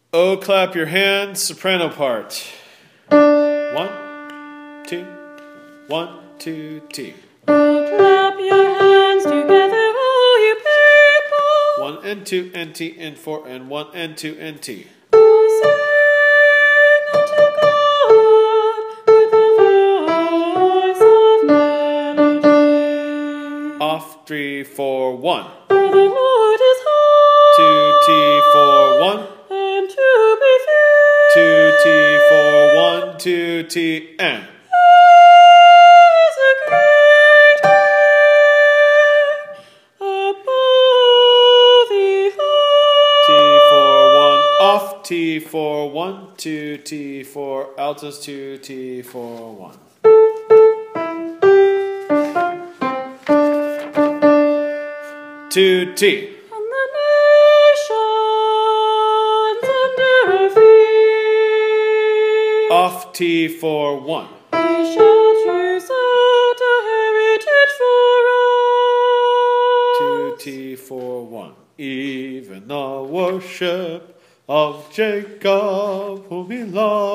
Oh, clap your hands, soprano part. 1, 2, 1, 2, T. Oh, clap your hands together, all you people. 1 and 2 and T and 4 and 1 and 2 and T. Oh, sing unto God with a voice of melody. Off 3, 4, 1. For the Lord is high 2 T 4 1. and to be 2 T 4 1 2 T and. is a great above the T 4 1 off T 4 1 2 T 4 altos 2 T 4 1. 2 T. and the nations under our feet. Off T 4 1. We shall choose out a heritage for us. 2 T 4 1. Even the worship of Jacob whom he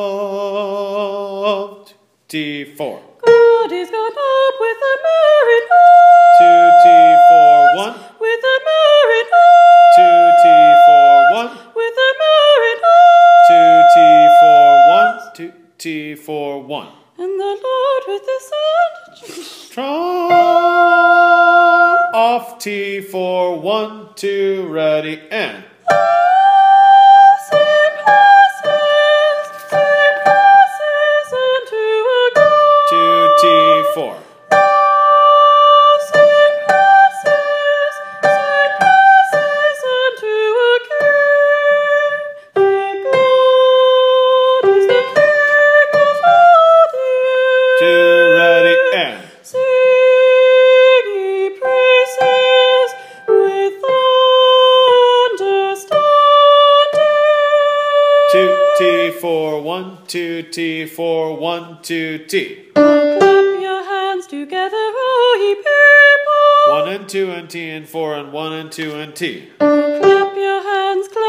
loved. T 4. God is gone up with a merry 2 noise. T 4 1. With a merry 2 noise. T 4 1. With a merry 2 T 4 1. 2 noise. T 4 1. And the Lord with the sound. Strong. Off T 4 1 2 ready and. Sing praises unto a God. 2 T 4. Sing praises unto a King. For God is the King of all the 2 earth. ready and. Sing ye praises with understanding. 2 T 4 1 2 T 4 1 2 T. Oh, clap your hands together, all ye people. 1 and 2 and T and 4 and 1 and 2 and T. Oh, clap your hands,